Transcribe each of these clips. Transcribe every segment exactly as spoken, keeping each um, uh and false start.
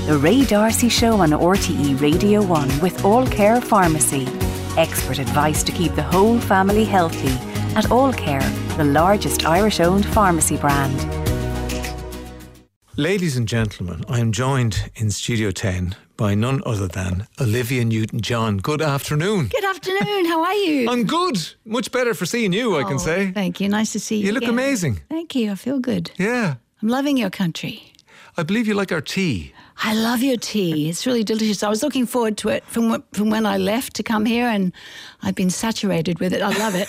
The Ray D'Arcy Show on R T E Radio one with All Care Pharmacy. Expert advice to keep the whole family healthy at All Care, the largest Irish-owned pharmacy brand. Ladies and gentlemen, I am joined in Studio ten by none other than Olivia Newton-John. Good afternoon. Good afternoon. How are you? I'm good. Much better for seeing you, I can Oh, say. Thank you. Nice to see you. You look again. amazing. Thank you. I feel good. Yeah. I'm loving your country. I believe you like our tea. I love your tea. It's really delicious. I was looking forward to it from wh- from when I left to come here, and I've been saturated with it. I love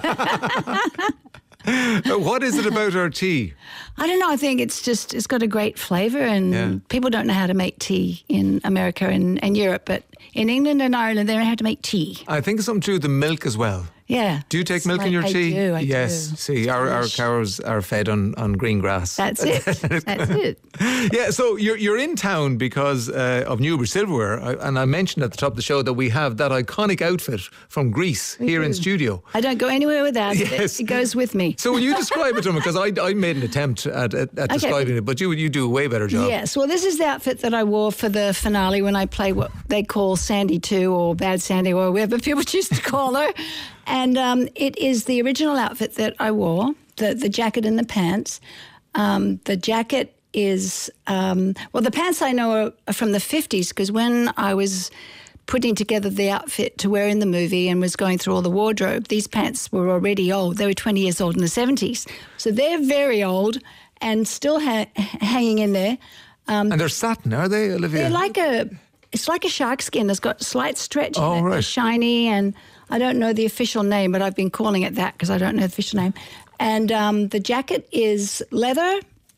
it. Uh, What is it about our tea? I don't know. I think it's just, it's got a great flavour, and Yeah. people don't know how to make tea in America and, and Europe, but in England and Ireland, they know how to make tea. I think it's something to do with the milk as well. Yeah. Do you take It's milk in like- your I tea? do, I yes. do. See, our, our Delish. cows are fed on, on green grass. That's it. That's it. Yeah, so you're you're in town because uh, of Newbridge Silverware, I, and I mentioned at the top of the show that we have that iconic outfit from Greece here in studio. I don't go anywhere without it. Yes. It goes with me. So will you describe it to me? Because I, I made an attempt at, at, at Okay. describing it, but you you do a way better job. Yes, well, this is the outfit that I wore for the finale when I play what they call Sandy two or Bad Sandy or whatever people choose to call her. And um, it is the original outfit that I wore, the, the jacket and the pants. Um, the jacket is, um, well, the pants I know are, are from the fifties because when I was putting together the outfit to wear in the movie and was going through all the wardrobe, these pants were already old. They were twenty years old in the seventies. So they're very old and still ha- hanging in there. And they're satin, are they, Olivia? They're like a, it's like a shark skin. It's got slight stretch Oh, in it. right. It's shiny, and I don't know the official name, but I've been calling it that because I don't know the official name. And um, the jacket is leather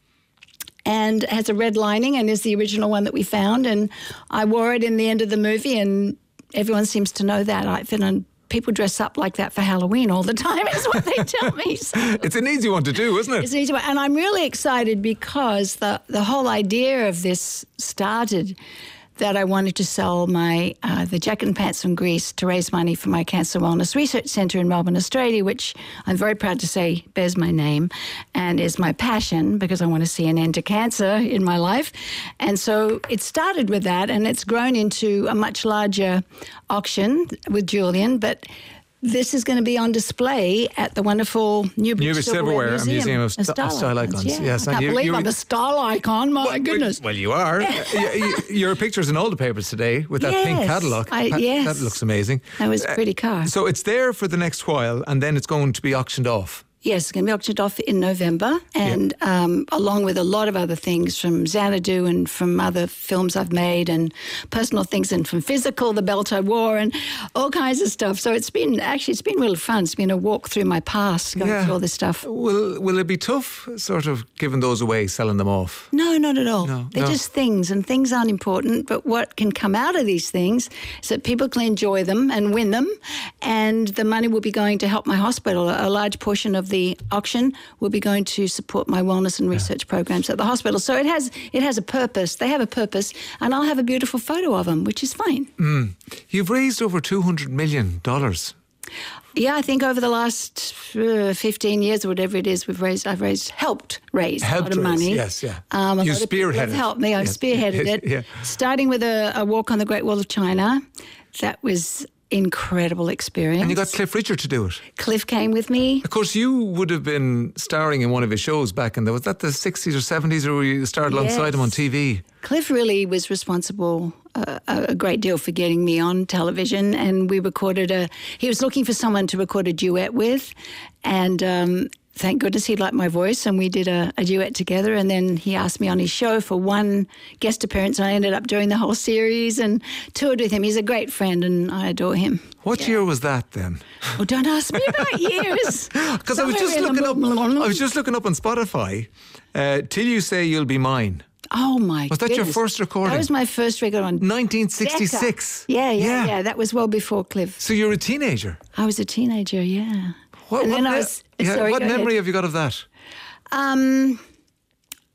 and has a red lining and is the original one that we found. And I wore it in the end of the movie, and everyone seems to know that outfit. And people dress up like that for Halloween all the time, is what they tell me. So. It's an easy one to do, isn't it? It's an easy one. And I'm really excited because the, the whole idea of this started that I wanted to sell my uh, the jacket and pants from Greece to raise money for my Cancer Wellness Research Centre in Melbourne, Australia, which I'm very proud to say bears my name and is my passion because I want to see an end to cancer in my life. And so it started with that, and it's grown into a much larger auction with Julian, but this is going to be on display at the wonderful Newbridge, Newbridge Silverware, a museum of st- style, style icons. Yeah. Yes, I and can't you- believe you- I'm a style icon. My Well, goodness. Well, you are. Y- y- Your picture's in all the papers today with that pink Yes, Cadillac. I- That- yes. That looks amazing. That was a pretty car. So it's there for the next while, and then it's going to be auctioned off. Yes, it's going to be auctioned off in November, and um, along with a lot of other things from Xanadu and from other films I've made and personal things, and from Physical, the belt I wore, and all kinds of stuff. So it's been, actually, it's been really fun. It's been a walk through my past, going through all this stuff. Will Will it be tough, sort of giving those away, selling them off? No, not at all. No, They're no. just things, and things aren't important. But what can come out of these things is that people can enjoy them and win them, and the money will be going to help my hospital. A large portion of the auction will be going to support my wellness and research programs at the hospital. So it has it has a purpose. They have a purpose, and I'll have a beautiful photo of them, which is fine. You've raised over two hundred million dollars. Yeah, I think over the last uh, fifteen years or whatever it is, we've raised. I've raised, helped raise Helped a lot of raise, money. yes, yeah. Um, a You lot of people have spearheaded. helped me. I've Yes. spearheaded it. Yeah. Starting with a, a walk on the Great Wall of China, that was incredible experience. And you got Cliff Richard to do it. Cliff came with me. Of course, you would have been starring in one of his shows back in the, was that the sixties or seventies, or you started alongside him on Yes. T V? Cliff really was responsible uh, a a great deal for getting me on television, and we recorded a. He was looking for someone to record a duet with, and um, thank goodness he liked my voice, and we did a, a duet together. And then he asked me on his show for one guest appearance, and I ended up doing the whole series and toured with him. He's a great friend, and I adore him. What year was that then? Well, don't ask me about years. Because I was just Somewhere in looking the- up. I was just looking up on Spotify. Uh, Till You Say You'll Be Mine. Oh my! Was that your goodness. first recording? That was my first record on nineteen sixty-six. Decca. Yeah, yeah, Yeah. yeah, That was well before Cliff. So you're a teenager. I was a teenager, yeah. What, And what then I me- was- yeah, sorry, what go ahead. memory have you got of that? Um,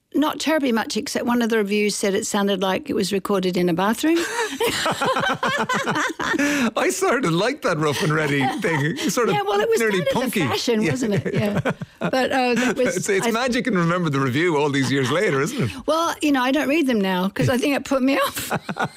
not terribly much, except one of the reviews said it sounded like it was recorded in a bathroom. I sort of like that rough and ready thing. Sort of yeah, well, it was nearly kind of punky. the fashion, Yeah. wasn't it? Yeah. But uh, that was. It's, it's I- magic and remember the review all these years later, isn't it? Well, you know, I don't read them now because I think it put me off.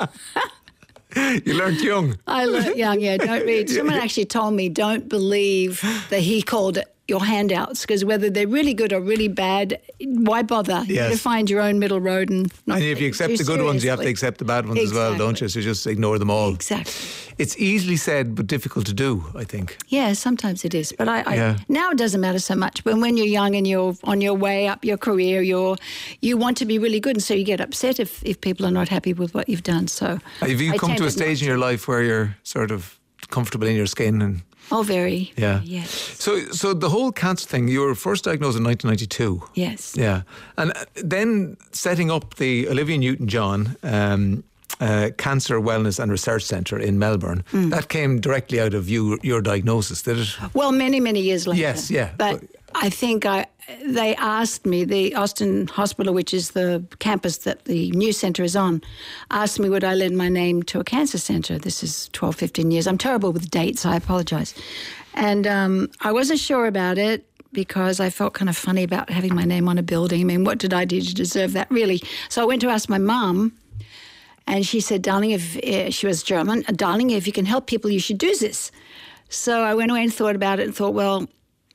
You learnt young. I learned young, yeah, don't read. Someone actually told me don't believe that he called it your handouts because whether they're really good or really bad, why bother? You Yes. got to find your own middle road and not And if you take it accept too the good ones, you have to seriously. accept the bad ones as well, don't you? So just ignore them all. Exactly. It's easily said, but difficult to do, I think. Yeah, sometimes it is. But I, I Yeah. now it doesn't matter so much. But when you're young and you're on your way up your career, you're you want to be really good, and so you get upset if, if people are not happy with what you've done. So Have you I come to a tended stage in not your life where you're sort of comfortable in your skin and to. Oh, very. yeah. Yes. So, so the whole cancer thing, you were first diagnosed in nineteen ninety-two. Yes. Yeah. And uh, then setting up the Olivia Newton-John um, uh, Cancer Wellness and Research Centre in Melbourne, Mm. that came directly out of you, your diagnosis, did it? Well, many, many years later. Yes, yeah. But I think I they asked me, the Austin Hospital, which is the campus that the new centre is on, asked me would I lend my name to a cancer centre. This is twelve, fifteen years. I'm terrible with dates. I apologise. And um, I wasn't sure about it because I felt kind of funny about having my name on a building. I mean, what did I do to deserve that, really? So I went to ask my mum. And she said, darling, if uh, she was German, darling, if you can help people, you should do this. So I went away and thought about it and thought, well,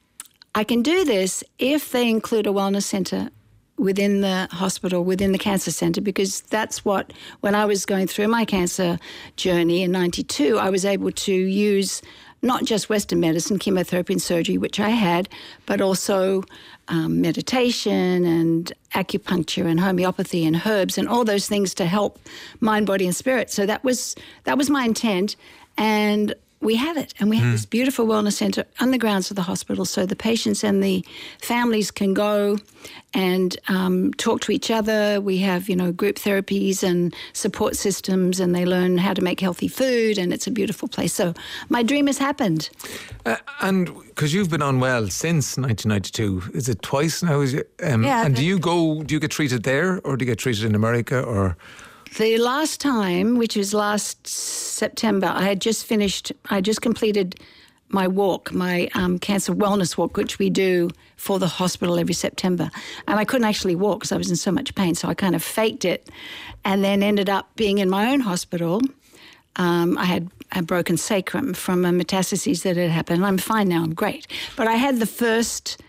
I can do this if they include a wellness centre within the hospital, within the cancer centre, because that's what, when I was going through my cancer journey in ninety-two, I was able to use not just Western medicine, chemotherapy and surgery, which I had, but also um, meditation and acupuncture and homeopathy and herbs and all those things to help mind, body and spirit. So that was that was my intent. And we have it. And we have this beautiful wellness centre on the grounds of the hospital so the patients and the families can go and um, talk to each other. We have, you know, group therapies and support systems, and they learn how to make healthy food, and it's a beautiful place. So my dream has happened. Uh, and because you've been unwell since nineteen ninety-two, is it twice now? Is it, um, Yeah, and do that- you go, do you get treated there or do you get treated in America or? The last time, which was last September, I had just finished, I just completed my walk, my um, cancer wellness walk, which we do for the hospital every September. And I couldn't actually walk because I was in so much pain, so I kind of faked it and then ended up being in my own hospital. Um, I had a broken sacrum from a metastases that had happened. I'm fine now, I'm great. But I had the first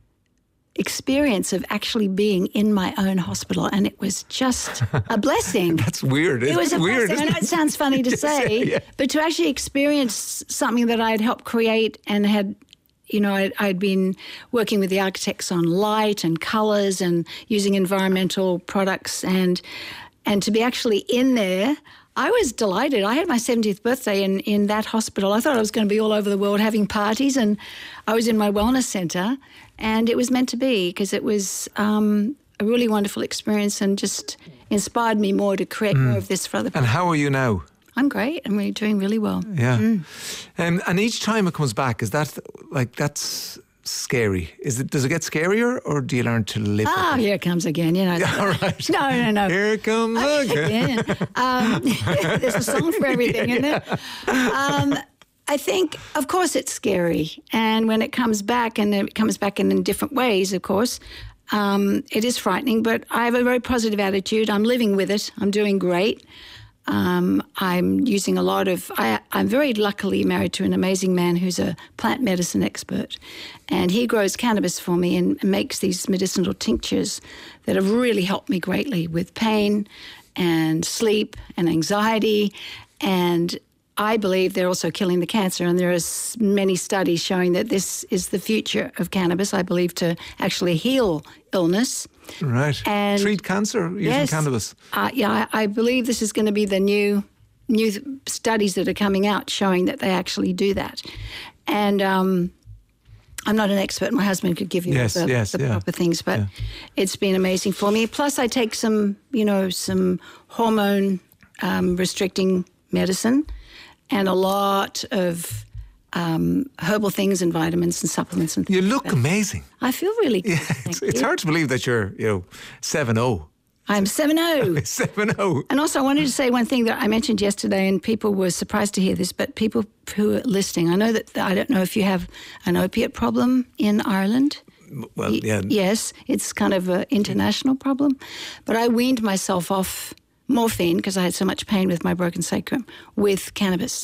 experience of actually being in my own hospital, and it was just a blessing. That's weird. It was a weird. blessing. I know it sounds funny to say, yeah. but to actually experience something that I had helped create and had, you know, I'd, I'd been working with the architects on light and colours and using environmental products, and and to be actually in there, I was delighted. I had my seventieth birthday in, in that hospital. I thought I was going to be all over the world having parties, and I was in my wellness centre, and it was meant to be because it was um, a really wonderful experience and just inspired me more to create more of this for other people. And how are you now? I'm great. I'm really doing really well. Yeah. Um, and each time it comes back, is that like, that's scary? Is it? Does it get scarier or do you learn to live Ah, with it? here it comes again. You know. All right. No, no, no. Here it comes again. Yeah. Um, there's a song for everything, isn't there? Um, I think, of course, it's scary. And when it comes back, and it comes back in, in different ways, of course, um, it is frightening. But I have a very positive attitude. I'm living with it. I'm doing great. Um, I'm using a lot of, I, I'm very luckily married to an amazing man who's a plant medicine expert. And he grows cannabis for me and makes these medicinal tinctures that have really helped me greatly with pain and sleep and anxiety. And I believe they're also killing the cancer. And there are s- many studies showing that this is the future of cannabis, I believe, to actually heal illness. Right. And treat cancer using yes, cannabis. Uh, yeah, I, I believe this is going to be the new new th- studies that are coming out showing that they actually do that. And um, I'm not an expert. My husband could give you Yes, the, yes, the yeah. proper things, but Yeah. it's been amazing for me. Plus, I take some, you know, some hormone um, restricting medicine and a lot of um, herbal things and vitamins and supplements and things. You look like that. amazing. I feel really good. Yeah, thank it's, it's you. hard to believe that you're, you know, seven oh. I'm seven oh. seven oh. And also, I wanted to say one thing that I mentioned yesterday, and people were surprised to hear this, but people who are listening, I know that, I don't know if you have an opiate problem in Ireland. Well, yeah. Yes, it's kind of an international problem. But I weaned myself off morphine because I had so much pain with my broken sacrum with cannabis.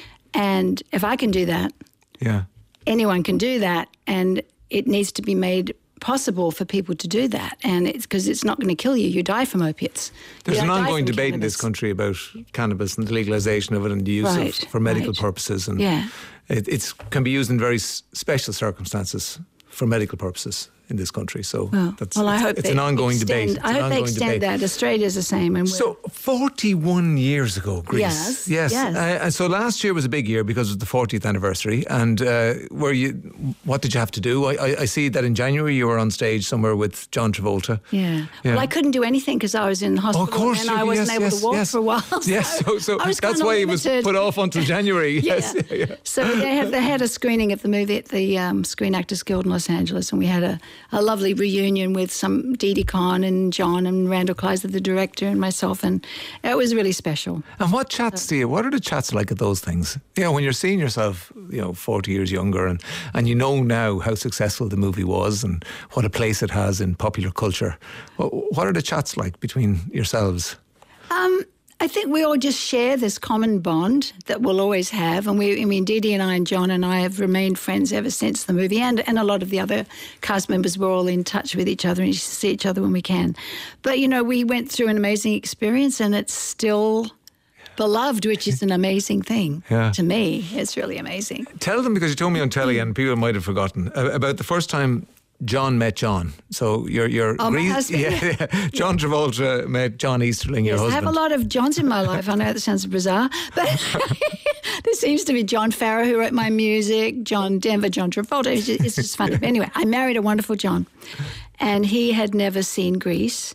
And if I can do that, Yeah. anyone can do that. And it needs to be made possible for people to do that. And it's because it's not going to kill you. You die from opiates. There's You an don't die ongoing from debate in this cannabis. country about cannabis and the legalisation of it and the use Right, of for medical right. purposes. And Yeah. it it's, can be used in very s- special circumstances for medical purposes in this country. So Well, that's well, I it's, hope it's they an ongoing extend, debate. It's I an hope they ongoing extend debate. that. Australia's the same. And we're- So forty-one years ago, Greece. Yes, yes. yes. Uh, and so last year was a big year because of the fortieth anniversary. And uh, where you, what did you have to do? I, I, I see that in January you were on stage somewhere with John Travolta. Yeah. Yeah. Well, I couldn't do anything because I was in hospital. Oh, of course, and you- I wasn't yes, able yes, to walk yes. for a while. Yes, so, so I was that's kinda why it was limited. put off until January. Yeah. Yes, yeah, yeah. So they had, they had a screening of the movie at the um, Screen Actors Guild in Los Angeles, and we had a, a lovely reunion with some Didi Khan and John and Randall Kleiser, the director, and myself, and it was really special. And what chats do you, what are the chats like at those things? You know, when you're seeing yourself, you know, forty years younger and, and you know now how successful the movie was and what a place it has in popular culture. What, what are the chats like between yourselves? Um, I think we all just share this common bond that we'll always have. And we, I mean, Didi and I and John and I have remained friends ever since the movie. And, and a lot of the other cast members, we're all in touch with each other and see each other when we can. But, you know, we went through an amazing experience and it's still beloved, which is an amazing thing. Yeah. To me, it's really amazing. Tell them, because you told me on telly and people might have forgotten, uh, about the first time John met John. So your your Oh, my Greece- husband, yeah, yeah. John Travolta met John Easterling, your Yes, I husband. have a lot of Johns in my life. I know that sounds bizarre, but there seems to be John Farrow who wrote my music, John Denver, John Travolta. It's just, it's just funny. But anyway, I married a wonderful John, and he had never seen Greece,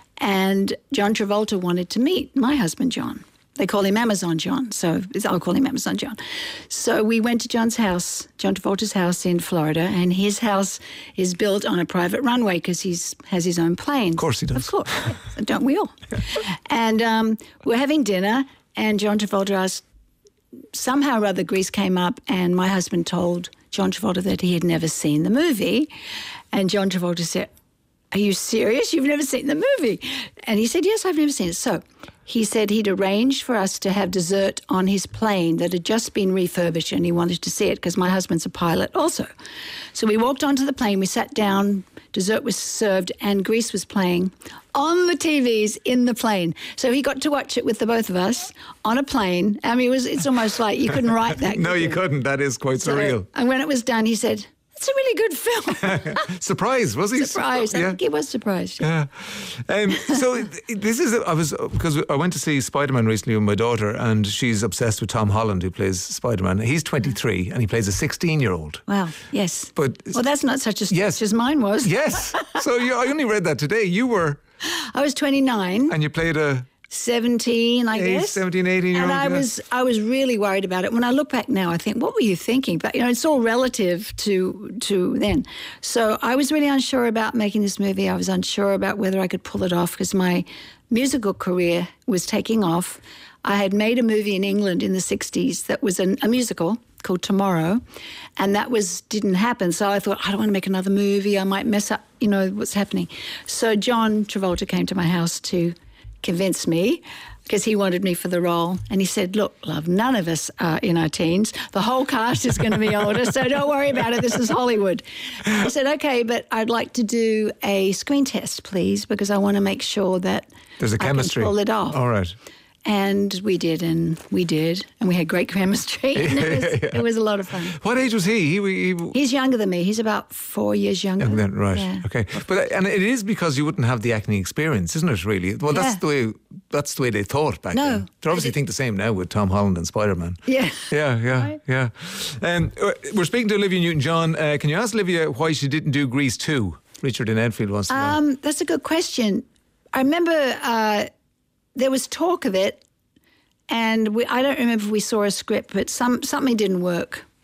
and John Travolta wanted to meet my husband, John. They call him Amazon John, so I'll call him Amazon John. So we went to John's house, John Travolta's house in Florida, and his house is built on a private runway because he has his own plane. Of course he does. Of course. Don't we all? And um, we're having dinner, and John Travolta asked, somehow or other Grease came up, and my husband told John Travolta that he had never seen the movie. And John Travolta said, "Are you serious? You've never seen the movie?" And he said, "Yes, I've never seen it." So he said he'd arranged for us to have dessert on his plane that had just been refurbished, and he wanted to see it because my husband's a pilot also. So we walked onto the plane, we sat down, dessert was served, and Grease was playing on the T Vs in the plane. So he got to watch it with the both of us on a plane. I mean, it was, it's almost like you couldn't write that. No, could you couldn't. That is quite So- surreal. And when it was done, he said, "It's a really good film." Surprised, was he? Surprised. I Yeah. think he was surprised. Yeah. Um, so this is, I was, because I went to see Spider-Man recently with my daughter, and she's obsessed with Tom Holland, who plays Spider-Man. He's twenty-three and he plays a sixteen-year-old. Wow, yes. But Well, that's not such a stretch Yes. as mine was. yes. So you, I only read that today. You were, I was twenty-nine, and you played a seventeen, I Eight, guess. seventeen, eighteen year And old, I yeah. was I was really worried about it. When I look back now, I think, what were you thinking? But, you know, it's all relative to to then. So I was really unsure about making this movie. I was unsure about whether I could pull it off because my musical career was taking off. I had made a movie in England in the sixties that was an, a musical called Tomorrow, and that was didn't happen. So I thought, I don't want to make another movie. I might mess up, you know, what's happening. So John Travolta came to my house to convince me because he wanted me for the role. And he said, "Look, love, none of us are in our teens. The whole cast is going to be older, so don't worry about it. This is Hollywood." I said, "Okay, but I'd like to do a screen test, please, because I want to make sure that there's a I chemistry. can pull it off." All right. And we did, and we did, and we had great chemistry. And it, was, it was a lot of fun. What age was he? He, he He's younger than me. He's about four years younger. And then, right, Yeah. okay, but and it is because you wouldn't have the acting experience, isn't it? Really, well, that's Yeah. the way that's the way they thought back No, then. They obviously I did- think the same now with Tom Holland and Spider-Man. Yeah. Yeah, yeah, Right. yeah. Um, we're speaking to Olivia Newton-John. Uh, can you ask Olivia why she didn't do Grease two? Richard in Enfield wants to know. Um, that's a good question. I remember uh, there was talk of it, and we, I don't remember if we saw a script, but some something didn't work.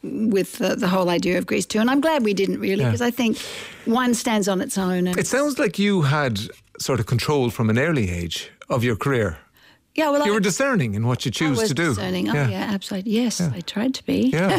with the, the whole idea of Grease too. And I'm glad we didn't really, because Yeah. I think one stands on its own. And It sounds like you had sort of control from an early age of your career. yeah, well, You I, were discerning in what you I choose was to do. discerning. Oh, yeah, absolutely. Yes, I tried to be. Yeah.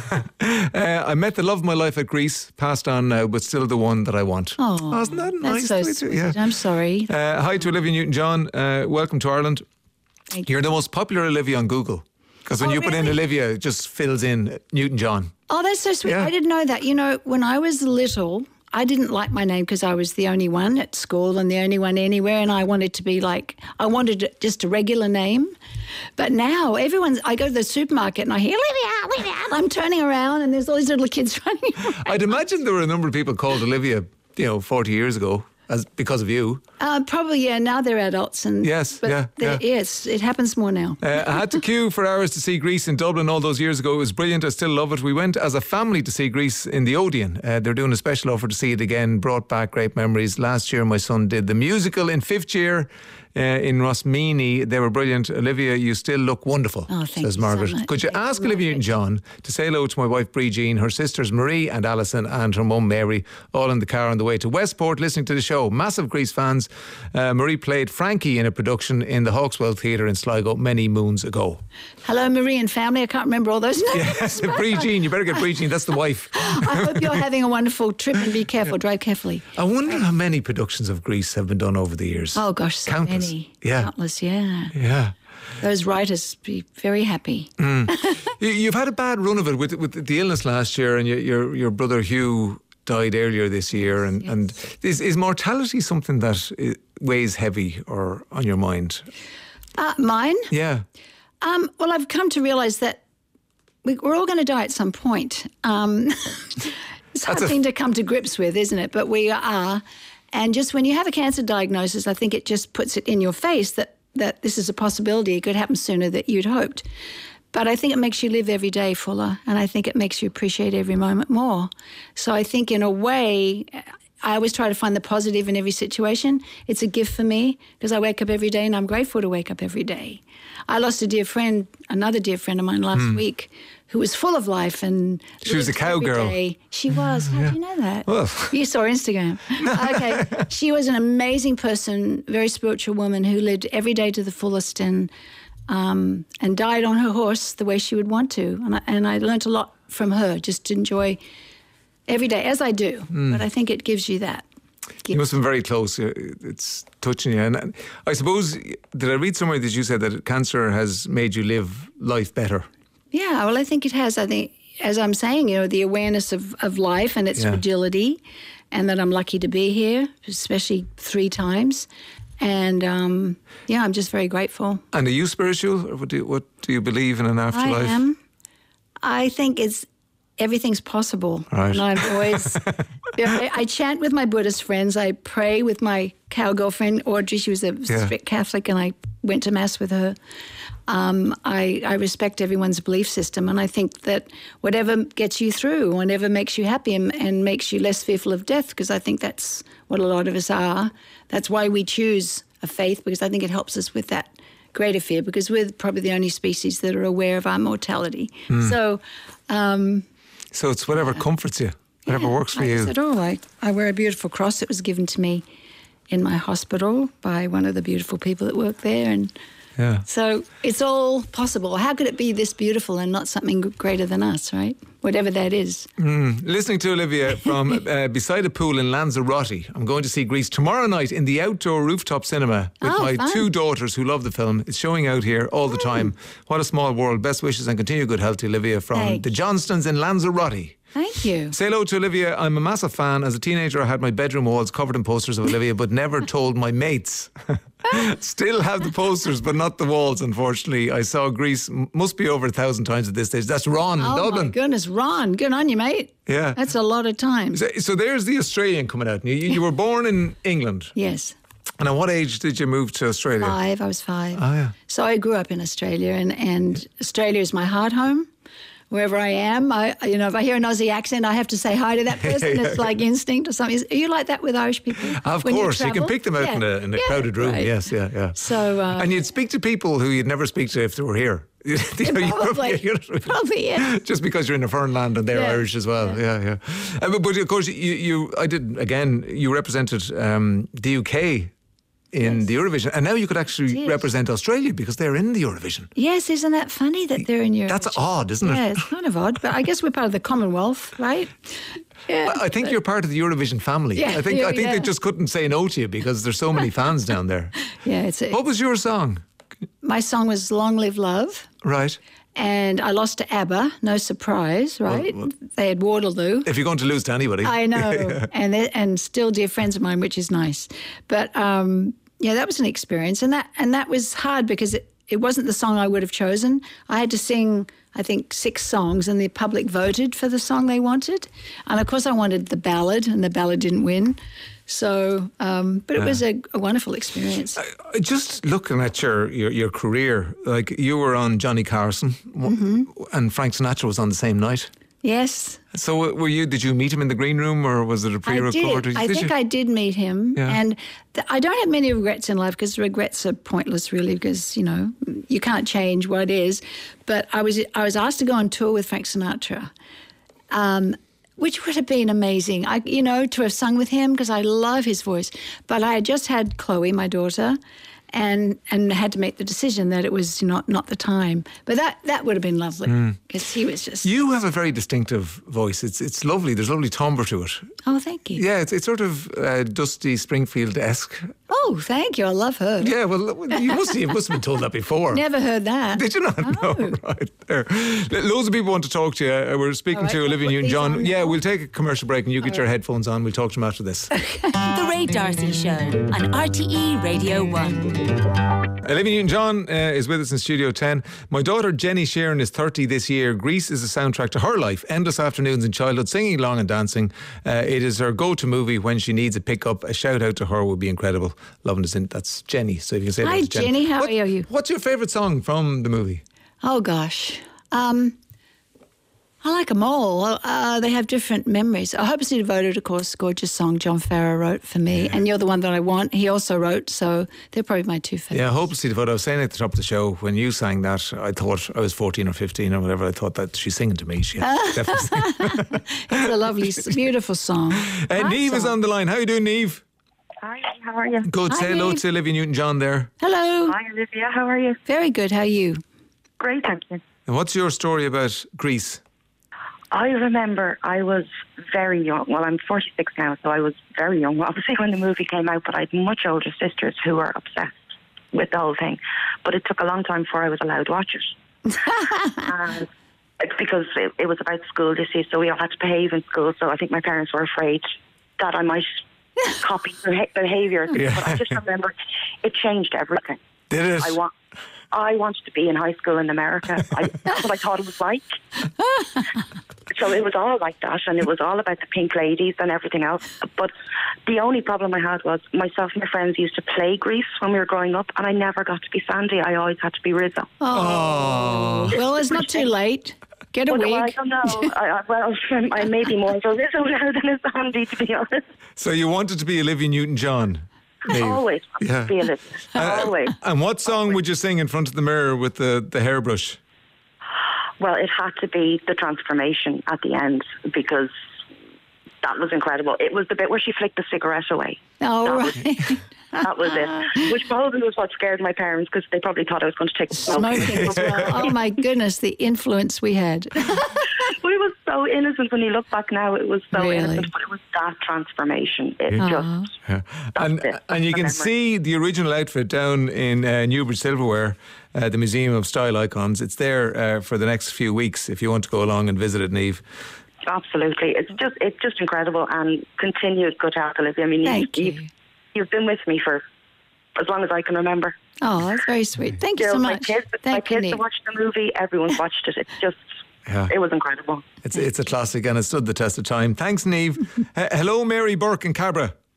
uh, I met the love of my life at Greece, passed on now, but still the one that I want. Oh, isn't that that's nice? so to- sweet. Yeah. I'm sorry. Uh, hi to Olivia Newton-John. Uh, welcome to Ireland. Thank You're the most popular Olivia on Google. Because when Oh, you put in really? Olivia, it just fills in Newton-John. Oh, that's so sweet. Yeah. I didn't know that. You know, when I was little, I didn't like my name because I was the only one at school and the only one anywhere, and I wanted to be like, I wanted just a regular name. But now everyone's, I go to the supermarket and I hear, Olivia, Olivia, and I'm turning around and there's all these little kids running around. I'd imagine there were a number of people called Olivia, you know, forty years ago, as because of you. Uh, probably, yeah, now they're adults. And Yes, but yeah, they're- yeah. Yes, it happens more now. Uh, I had to queue for hours to see Greece in Dublin all those years ago. It was brilliant. I still love it. We went as a family to see Greece in the Odeon. Uh, they're doing a special offer to see it again. Brought back great memories. Last year, my son did the musical in fifth year uh, in Rosmini. They were brilliant. Olivia, you still look wonderful, Oh, thank says you so Margaret. much. Could you Thank ask you, Olivia Margaret. and John to say hello to my wife Brie Jean, her sisters Marie and Alison, and her mum Mary, all in the car on the way to Westport listening to the show. Massive Grease fans. Uh, Marie played Frankie in a production in the Hawkswell Theatre in Sligo many moons ago. Hello, Marie and family. I can't remember all those names. Yes, Brie Jean, you better get Brie Jean, that's the wife. I hope you're having a wonderful trip and be careful. Drive carefully. I wonder how many productions of Grease have been done over the years. Oh, gosh, so Countless. many. Yeah. Countless, yeah. Yeah. Those writers be very happy. You- You've had a bad run of it with with the illness last year, and your your, your brother Hugh died earlier this year. And, and is, is mortality something that uh, weighs heavy or on your mind? Uh, mine? Yeah. Um, well, I've come to realise that we, we're all going to die at some point. Um, it's a hard That's a- thing to come to grips with, isn't it? But we are. And just when you have a cancer diagnosis, I think it just puts it in your face that, that this is a possibility. It could happen sooner than you'd hoped. But I think it makes you live every day fuller, and I think it makes you appreciate every moment more. So I think in a way, I always try to find the positive in every situation. It's a gift for me because I wake up every day and I'm grateful to wake up every day. I lost a dear friend, another dear friend of mine last week who was full of life and She was a lived every cowgirl. day. She was. How do you know that? Well. You saw her Instagram. Okay. She was an amazing person, very spiritual woman who lived every day to the fullest and um, and died on her horse the way she would want to. And I, and I learnt a lot from her, just to enjoy every day, as I do. But I think it gives you that. You must have been very close. Uh, It's touching you. And I suppose, did I read somewhere that you said that cancer has made you live life better? Yeah, well, I think it has. I think, as I'm saying, you know, the awareness of, of life and its Yeah. fragility, and that I'm lucky to be here, especially three times. And um, yeah, I'm just very grateful. And are you spiritual? Or what do you, what do you believe in an afterlife? I am. I think it's everything's possible. Right. And I'm always, yeah, I, I chant with my Buddhist friends. I pray with my cowgirl friend, Audrey. She was a Yeah. strict Catholic, and I went to Mass with her. Um, I, I respect everyone's belief system, and I think that whatever gets you through, whatever makes you happy and, and makes you less fearful of death, because I think that's what a lot of us are. That's why we choose a faith, because I think it helps us with that greater fear, because we're probably the only species that are aware of our mortality. So, um, So it's whatever comforts you, whatever works for like I you. said, oh, I, I wear a beautiful cross that was given to me in my hospital by one of the beautiful people that work there, and Yeah. so it's all possible. How could it be this beautiful and not something greater than us, right? Whatever that is. Listening to Olivia from uh, beside a pool in Lanzarote. I'm going to see Grease tomorrow night in the outdoor rooftop cinema with Oh, my fun. two daughters who love the film. It's showing out here all the time. What a small world. Best wishes and continue good health to Olivia from Thank the you. Johnstons in Lanzarote. Thank you. Say hello to Olivia. I'm a massive fan. As a teenager, I had my bedroom walls covered in posters of Olivia, but never told my mates. Still have the posters, but not the walls, unfortunately. I saw Grease, m- must be over a thousand times at this stage. That's Ron in Oh, Dublin. my goodness, Ron. Good on you, mate. Yeah. That's a lot of time. So, so there's the Australian coming out. You, you were born in England. Yes. And at what age did you move to Australia? Five. I was five. Oh, yeah. So I grew up in Australia, and, and Australia is my heart home. wherever I am. I, you know, if I hear an Aussie accent, I have to say hi to that person. yeah, it's like instinct or something. Are you like that with Irish people? Of when course, you, you can pick them out yeah. in a, in a yeah, crowded room. right. Yes, yeah, yeah. So, uh, and you'd speak to people who you'd never speak to if they were here. you know, you probably, you know, probably, yeah. Just because you're in a foreign land and they're Yeah, Irish as well. Yeah, yeah. yeah. Uh, but, but of course, you, you, I did again. You represented um, the U K in Yes. the Eurovision, and now you could actually Yes. represent Australia because they're in the Eurovision. Yes, isn't that funny that they're in Europe? That's odd, isn't it? Yeah, it's kind of odd, but I guess we're part of the Commonwealth, right? Yeah. I think you're part of the Eurovision family. Yeah, I think yeah, I think yeah. they just couldn't say no to you because there's so many fans down there. Yeah, it's a, What was your song? my song was "Long Live Love." Right. And I lost to ABBA, no surprise, right? Well, well, they had Waterloo. If you're going to lose to anybody. I know, and they're, and still dear friends of mine, which is nice. But um, yeah, that was an experience, and that and that was hard because it, it wasn't the song I would have chosen. I had to sing, I think, six songs, and the public voted for the song they wanted. And of course, I wanted the ballad, and the ballad didn't win. So, um, but it was a, a wonderful experience. I- Just looking at your, your, your career, like you were on Johnny Carson, Mm-hmm. and Frank Sinatra was on the same night. Yes, So were you? Did you meet him in the green room, or was it a I pre-record? did. Or I did think you? I did meet him, Yeah. and th- I don't have many regrets in life because regrets are pointless, really, because you know you can't change what is. But I was I was asked to go on tour with Frank Sinatra, um, which would have been amazing. I you know to have sung with him because I love his voice. But I had just had Chloe, my daughter. And and had to make the decision that it was not not the time, but that, that would have been lovely because he was just. You have a very distinctive voice. It's it's lovely. There's lovely timbre to it. Oh, thank you. Yeah, it's it's sort of uh, Dusty Springfield-esque. Oh, thank you. I love her. Yeah, well, you must you must have been told that before. Never heard that. Did you not know? Right there. Loads of people want to talk to you. Uh, We're speaking All right, to I'll Olivia put these Newton-John. on Yeah, now. we'll take a commercial break and you get your headphones on. We'll talk to him after this. The Ray Darcy Show on R T E Radio one. Olivia Newton-John uh, is with us in Studio ten. My daughter Jenny Sheeran is thirty this year. Grease is a soundtrack to her life. Endless afternoons in childhood, singing along and dancing. Uh, it is her go-to movie when she needs a pick-up. A shout-out to her would be incredible. Loving this. In, that's Jenny. So if you can say Hi, hello to Jenny. How What- are you? What's your favourite song from the movie? Oh gosh, um, I like them all. Uh, they have different memories. I Hopelessly Devoted, of course, gorgeous song John Farrar wrote for me, and You're the One That I Want. He also wrote, so they're probably my two favourites. Yeah, Hopelessly Devoted. I was saying at the top of the show, when you sang that, I thought I was fourteen or fifteen or whatever. I thought that she's singing to me. She definitely. It's a lovely, beautiful song. Uh, Nice Neve is song. on the line. How are you doing, Neve? Hi, how are you? Good. Hi, Say hello Neve. to Olivia Newton-John there. Hello. Hi, Olivia. How are you? Very good. How are you? Great, thank you. And what's your story about Grease? I remember I was very young. Well, I'm forty-six now, so I was very young, obviously, when the movie came out, but I had much older sisters who were obsessed with the whole thing. But it took a long time before I was allowed to watch it. and it's because it, it was about school, you see, so we all had to behave in school, so I think my parents were afraid that I might copy beha- behaviour. Yeah. But I just remember it changed everything. Did it? I want. I wanted to be in high school in America. I, that's what I thought it was like. So it was all like that, and it was all about the pink ladies and everything else. But the only problem I had was myself and my friends used to play Grease when we were growing up, and I never got to be Sandy. I always had to be Rizzo. Oh. Well, it's not too late. Get a Well, wig. I don't know. I, I, well, I may be more of a Rizzo now than a Sandy, to be honest. So you wanted to be Olivia Newton-John? I Neve. always wanted Yeah. to be Elizabeth. Uh, Always. And what song would you sing in front of the mirror with the, the hairbrush? Well, it had to be the transformation at the end because that was incredible. It was the bit where she flicked the cigarette away. Oh, that was- right. That was it. Which probably was what scared my parents because they probably thought I was going to take the smoke. Smoking as well. Oh, my goodness, the influence we had. But it was so innocent when you look back now. It was so Really? innocent, but it was that transformation. It Aw. just Yeah. And, it. and you That's can the memory. see the original outfit down in uh, Newbridge Silverware, uh, the Museum of Style Icons. It's there uh, for the next few weeks if you want to go along and visit it, Neve. absolutely. It's just it's just incredible and continued good health, Olivia. I mean, Thank you've, you. You've, you've been with me for as long as I can remember. Oh, that's very sweet. Thank you You know, so my much. kids, my Thank you, kids Nick. to watch the movie. Everyone's watched it. It's just Yeah. it was incredible. It's it's a classic and it stood the test of time. Thanks, Neve. uh, hello, Mary Burke in Cabra.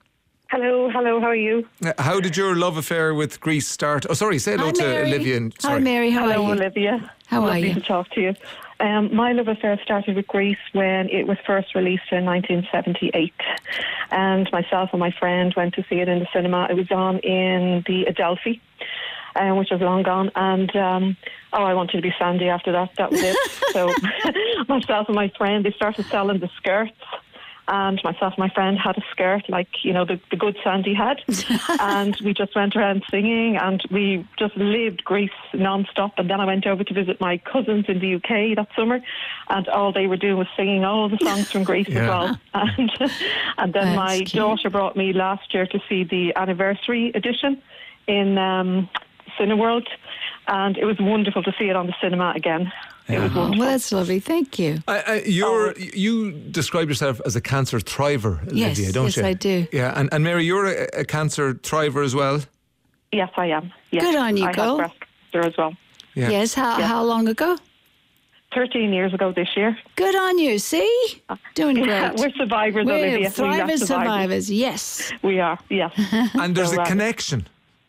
Hello, hello, how are you? Uh, How did your love affair with Greece start? Oh, sorry, say hello Hi, to Mary. Olivia. And, Hi, sorry. Mary. How Hello, are you? Olivia. How are Lovely you? to talk to you. Um, my love affair started with Greece when it was first released in nineteen seventy-eight. And myself and my friend went to see it in the cinema. It was on in the Adelphi, um, which was long gone. And, um, oh, I wanted to be Sandy after that. That was it. So myself and my friend, they started selling the skirts. And myself and my friend had a skirt like, you know, the, the good Sandy had. And we just went around singing and we just lived Greece non-stop. And then I went over to visit my cousins in the U K that summer. And all they were doing was singing all the songs from Greece Yeah. as well. And, and then That's my cute. daughter brought me last year to see the anniversary edition in um, Cineworld. And it was wonderful to see it on the cinema again. It was Oh, wonderful. well, that's lovely. Thank you. I, I, you're, you describe yourself as a cancer thriver, Yes, Olivia, don't yes, you? I do. Yeah, and, and Mary, you're a, a cancer thriver as well? Yes, I am. Yes. Good on you, I girl. have breast cancer as well. Yeah. Yes. How Yeah. how long ago? thirteen years ago this year. Good on you. See, doing Yeah, great. we're survivors, We're Olivia. We are thrivers, survivors. survivors. Yes. We are, yes. And there's So, a uh, connection.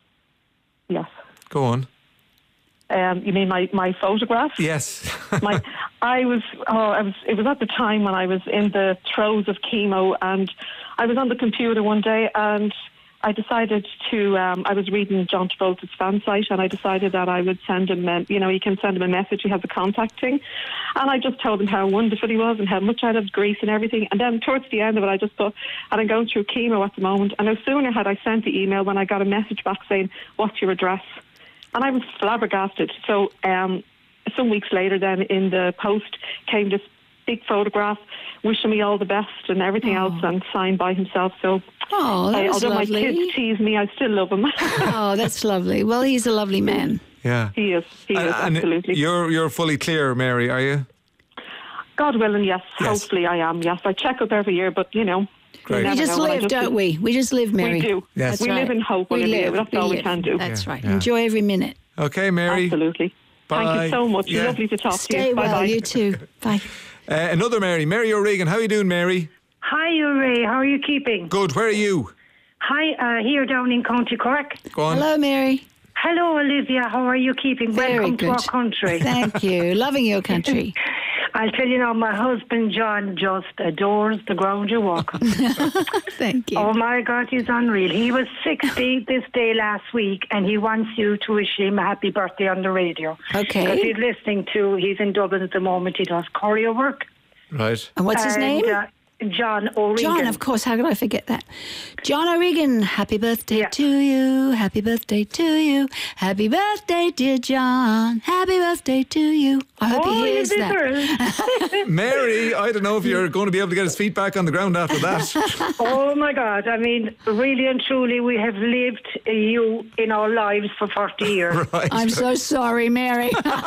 Yes. Go on. Um, you mean my, my photograph? Yes. My, I was, oh, I was, it was at the time when I was in the throes of chemo, and I was on the computer one day and I decided to, um, I was reading John Travolta's fan site, and I decided that I would send him, um, you know, you can send him a message, he has a contact thing. And I just told him how wonderful he was and how much I loved Greece and everything. And then towards the end of it, I just thought, and I'm going through chemo at the moment, and no sooner had I sent the email when I got a message back saying, what's your address? And I was flabbergasted. So um, some weeks later then in the post came this big photograph wishing me all the best and everything else, and signed by himself. So Oh, I, that's although lovely. my kids tease me, I still love him. Oh, that's lovely. Well, he's a lovely man. Yeah. He is. He And, is, and absolutely. you're you're fully clear, Mary, are you? God willing, yes. Yes. Hopefully I am, yes. I check up every year, but, you know. Great. you We never just know. I live, don't we? We just live, Mary. We do. Yes. That's we right. live in hope, We Olivia. live. That's all we live. can do. That's Yeah, right. yeah. Enjoy every minute. Okay, Mary. Absolutely. Thank Bye. you so much. Yeah. Lovely to talk to Stay you. well. Bye-bye. You too. Bye. Uh, another Mary, Mary O'Regan. How are you doing, Mary? Hi, Ray. How are you keeping? Good. Where are you? Hi, uh, here down in County Cork. Go on. Hello, Mary. Hello, Olivia. How are you keeping? Very Welcome good. to our country. Thank you. Loving your country. I'll tell you now, my husband John just adores the ground you walk on. Thank you. Oh my God, he's unreal. He was sixty this day last week, and he wants you to wish him a happy birthday on the radio. Okay. Because he's listening to, he's in Dublin at the moment. He does choreo work. Right. And what's his And, name? Uh, John O'Regan. John, of course. How could I forget that? John O'Regan, happy birthday Yeah. to you. Happy birthday to you. Happy birthday, dear John. Happy birthday to you. I hope Oh, he hears you that. did. Mary, I don't know if you're going to be able to get his feet back on the ground after that. Oh my God! I mean, really and truly, we have lived uh, you in our lives for forty years. Right. I'm so sorry, Mary.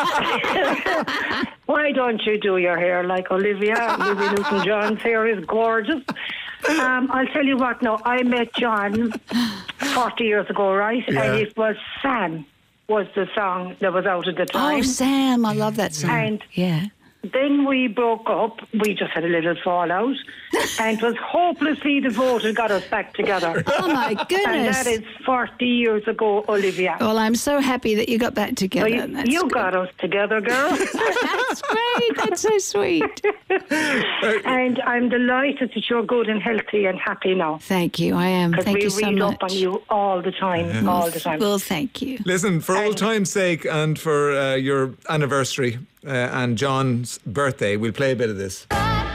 Why don't you do your hair like Olivia? Olivia Newton-John's hair is gorgeous. Um, I'll tell you what. Now, I met John forty years ago, right? Yeah. And it was Sam was the song that was out at the time. Oh, Sam, I love that song. And- yeah. Then we broke up. We just had a little fallout, and it was hopelessly devoted got us back together. Oh, my And goodness. that is forty years ago, Olivia. Well, I'm so happy that you got back together. So you, That's you good. got us together, girl. That's great. That's so sweet. And I'm delighted that you're good and healthy and happy now. Thank you. I am. Because Thank we you so read much. up on you all the time, all the time. Well, thank you. Listen, for old time's sake and for uh, your anniversary uh, and John's birthday, we'll play a bit of this.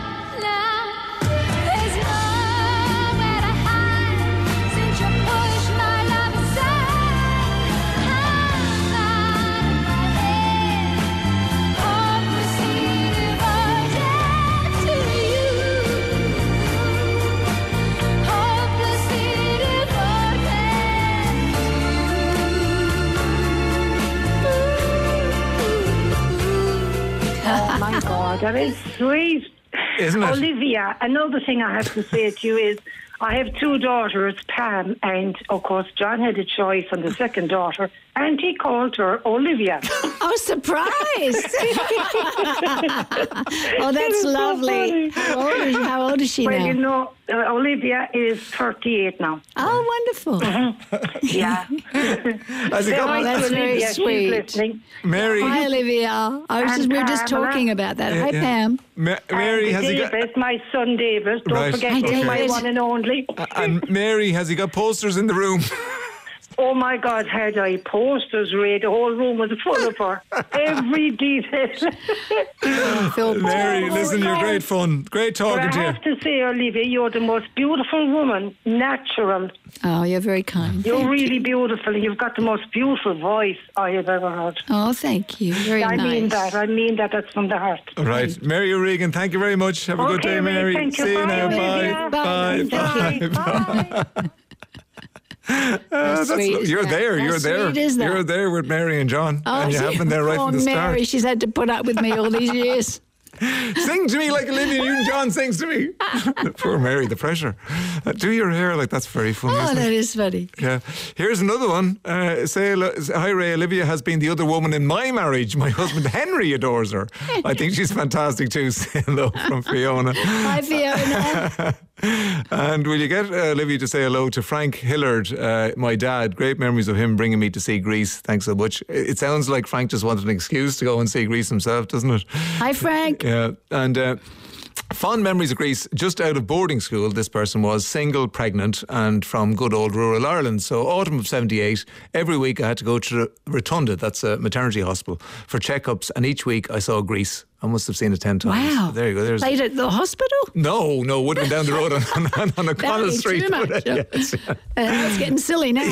Oh, my God, that is sweet. Isn't it? Olivia, another thing I have to say to you is I have two daughters, Pam, and of course John had a choice on the second daughter, and he called her Olivia. Oh, surprise! Oh, that's so lovely. funny. How old is, how old is she Well, now? you know, uh, Olivia is thirty-eight now. Oh, wonderful. Yeah. Has he Oh, got that's very Olivia, she's sweet. listening. Mary? Hi, Olivia. I was And just, we were just Pamela. talking about that. Yeah, Hi, yeah. Pam. Ma- Mary, and has he got? Davis, my son Davis. Don't Right. forget Hi, him, my David. one and only. And Mary, has he got posters in the room? Oh my God, had I posters, Ray? The whole room was full of her. Every detail. Phil, Mary, Oh, listen, you're God. great fun. Great But talking I to you. have to say, Olivia, you're the most beautiful woman, natural. Oh, you're very kind. You're Thank really you. beautiful. You've got the most beautiful voice I have ever heard. Oh, thank you. Very I nice. mean that. I mean that. That's from the heart. All right, Mary O'Regan, thank you very much. Have a good Okay, day, Ray, Mary. thank you. See you Bye, now. Olivia. Bye. Bye. Bye. Bye. Uh, that's, sweet is you're that? there. How You're there. sweet is that? You're there with Mary and John, Oh, and you she- have been there right oh, from the Mary, start. she's had to put up with me all these years. Sing to me like Olivia Newton-John sings to me. Poor Mary, the pressure. Uh, do your hair like that's very funny. Oh, isn't it? that is funny. Yeah. Here's another one. Uh, say, hello- hi, Ray. Olivia has been the other woman in my marriage. My husband Henry adores her. I think she's fantastic too. Say hello from Fiona. Hi, Fiona. And will you get uh, Olivia to say hello to Frank Hillard, uh, my dad? Great memories of him bringing me to see Greece. Thanks so much. It sounds like Frank just wanted an excuse to go and see Greece himself, doesn't it? Hi, Frank. Yeah. And uh, fond memories of Greece. Just out of boarding school, this person was single, pregnant, and from good old rural Ireland. So autumn of seventy-eight, every week I had to go to the Rotunda, that's a maternity hospital, for checkups. And each week I saw Greece. I must have seen it ten times. Wow. There you go. There's Played at the hospital? no, no, would have been down the road on, on, on O'Connell That'd be Street. too much. But, uh, yes, yeah. Uh, it's getting silly now.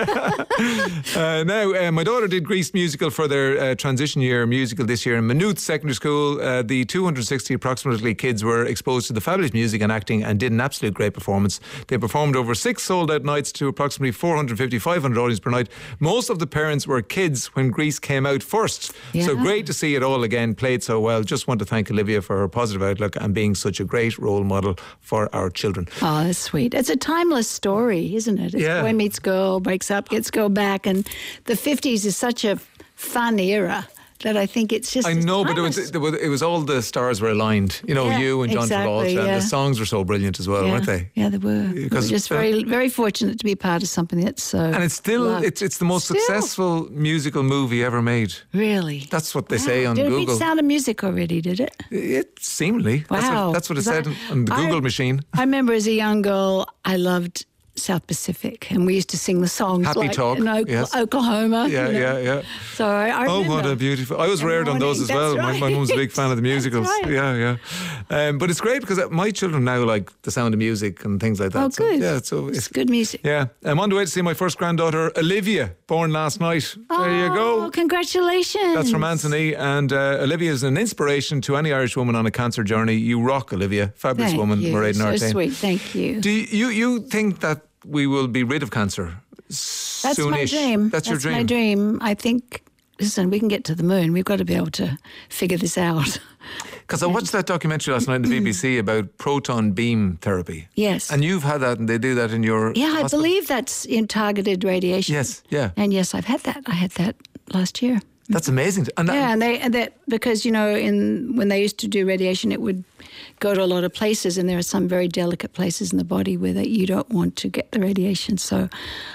Uh, now, uh, my daughter did Grease musical for their uh, transition year musical this year in Maynooth Secondary School. Uh, the two hundred sixty approximately kids were exposed to the fabulous music and acting and did an absolute great performance. They performed over six sold-out nights to approximately four hundred fifty, five hundred audience per night. Most of the parents were kids when Grease came out first. Yeah. So great to see it all again, played so well. Just want to thank Olivia for her positive outlook and being such a great role model for our children. Oh, that's sweet. It's a timeless story, isn't it? It's Yeah. boy meets girl, breaks up, gets girl back. And the fifties is such a fun era that I think it's just. I know, but it was, timeless. it was it was all the stars were aligned. You know, Yeah, you and John exactly, Travolta, and yeah. the songs were so brilliant as well, yeah. weren't they? Yeah, they were. We were Because just that- very, very fortunate to be part of something that's so. And it's still loved. it's it's the most Still. successful musical movie ever made. Really? That's what they Wow. say on did it Google. beat Sound of Music already, did it? It seemingly. That's Wow. what, that's what it 'Cause said I- on the I- Google machine. I remember as a young girl, I loved South Pacific, and we used to sing the songs Happy like Talk, in Oak- yes. Oklahoma. Yeah, you know. yeah, yeah. So I, I Oh, remember. what a beautiful! I was Every reared on those as morning, well. that's My, my mum's a big right. fan of the musicals. That's right. Yeah, yeah. Um, but it's great because my children now like the Sound of Music and things like that. Oh, So, good. yeah, so It's it's good music. Yeah, I'm on the way to see my first granddaughter, Olivia, born last night. There you Oh, go. congratulations. That's from Anthony, and uh, Olivia is an inspiration to any Irish woman on a cancer journey. You rock, Olivia. Fabulous Thank woman, you. Mairead So Nartane. sweet. Thank you. Do you, you think that we will be rid of cancer That's soonish? my dream. That's your dream. my dream. I think, listen, we can get to the moon. We've got to be able to figure this out. Because I watched that documentary last night on the B B C about proton beam therapy. Yes. And you've had that, and they do that in your Yeah, I hospital. believe that's in targeted radiation. Yes, yeah. And yes, I've had that. I had that last year. That's amazing. And that, Yeah, and they and that because you know, in when they used to do radiation, it would go to a lot of places, and there are some very delicate places in the body where that you don't want to get the radiation. So,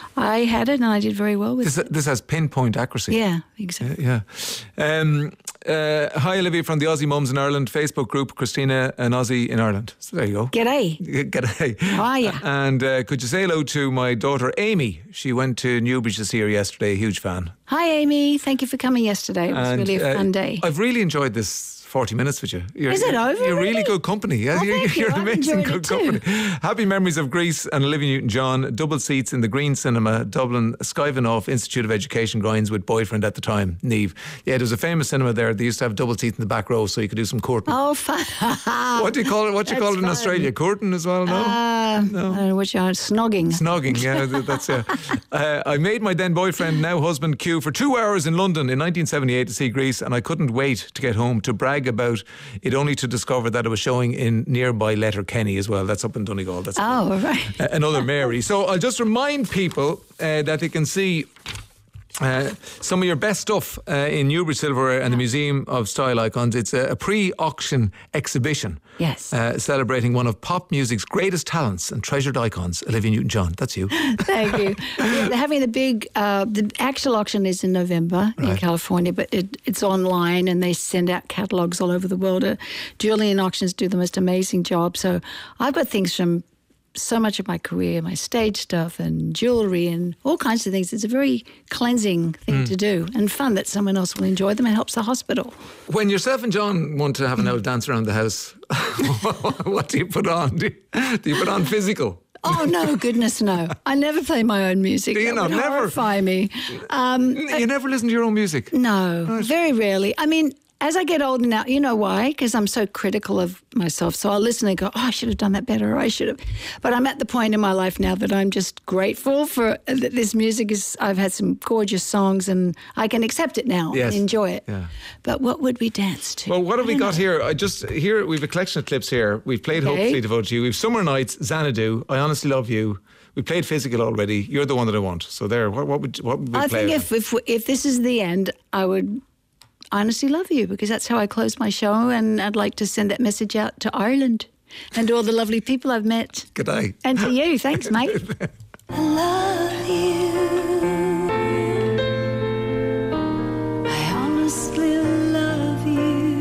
I had it, and I did very well with this, it. this has pinpoint accuracy. Yeah, exactly. Yeah. Um, uh, hi, Olivia from the Aussie Mums in Ireland Facebook group, Christina, an Aussie in Ireland. So there you go. G'day. G'day. How are ya? And uh, could you say hello to my daughter Amy? She went to Newbridge to see her yesterday. Huge fan. Hi, Amy. Thank you for coming yesterday. It was And, really a uh, fun day. I've really enjoyed this forty minutes with you. You're, Is it you're, over, You're really really? good company. Yeah, Oh, you're, thank you. you're I've amazing enjoyed good it too. company. Happy memories of Greece and Olivia Newton-John. Double seats in the Green Cinema, Dublin, Skyvenoff Institute of Education grounds with boyfriend at the time, Neve. Yeah, there's a famous cinema there. They used to have double seats in the back row so you could do some courting. Oh, fun. What do you call it? What do you That's call it in fun. Australia? Courting as well? No. Uh, I don't know what you're snogging. Snogging, yeah, th- that's yeah. Uh, I made my then boyfriend, now husband, queue for two hours in London in nineteen seventy-eight to see Greece, and I couldn't wait to get home to brag about it, only to discover that it was showing in nearby Letterkenny as well. That's up in Donegal. That's Oh, right. uh, another Mary. So I'll just remind people uh, that they can see Uh, some of your best stuff uh, in Newbridge Silverware and the Museum of Style Icons. It's a, a pre-auction exhibition. Yes. Uh, celebrating one of pop music's greatest talents and treasured icons, Olivia Newton-John. That's you. Thank you. Yeah, they're having the big, uh, the actual auction is in November in Right. California, but it, it's online and they send out catalogues all over the world. Uh, Julian Auctions do the most amazing job. So I've got things from so much of my career, my stage stuff and jewellery and all kinds of things. It's a very cleansing thing to do and fun that someone else will enjoy them and helps the hospital. When yourself and John want to have an old dance around the house, what do you put on? Do you, do you put on physical? Oh, no, goodness, no. I never play my own music. Do you That not? would Never? horrify me. Um, You never listen to your own music? no, very rarely. I mean, as I get older now, you know why? Because I'm so critical of myself. So I'll listen and go, oh, I should have done that better, or I should have. But I'm at the point in my life now that I'm just grateful for that this music is, I've had some gorgeous songs and I can accept it now Yes. and enjoy it. Yeah. But what would we dance to? Well, what have I we don't got know. here? I just here we've a collection of clips here. We've played Okay. Hopefully Devoted to You. We've Summer Nights, Xanadu, I Honestly Love You. We played Physical already. You're the one that I want. So there, what, what would what would we I play? think if, if if this is the end, I would honestly love you because that's how I close my show, and I'd like to send that message out to Ireland and to all the lovely people I've met. Good day. And to you, thanks, mate. I love you. I honestly love you.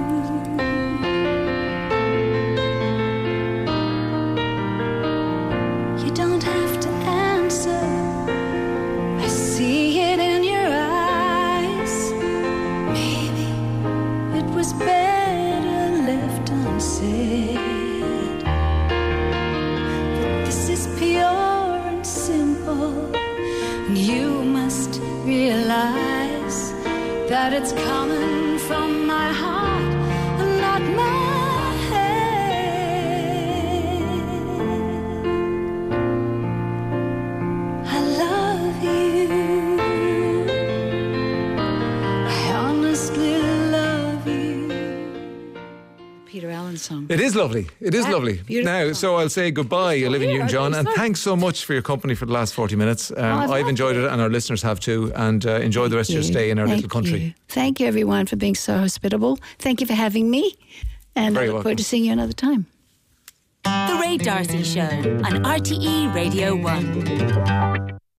You don't have to answer. I see it in your eyes. Maybe it was better left unsaid. This is pure and simple, and you must realize that it's coming from my heart and not my head. I love you. I honestly love you. Peter Allen song. It is lovely. It is Yeah, lovely. beautiful. Now, so I'll say goodbye, Olivia here, Newton-John, I and think so. thanks so much for your company for the last forty minutes. Um, I've I've loved enjoyed it. it, and our listeners have too. And uh, enjoy the rest of your you. stay in our Thank little country. you. Thank you, everyone, for being so hospitable. Thank you for having me. And Very I look welcome. forward to seeing you another time. The Ray Darcy Show on R T E Radio one.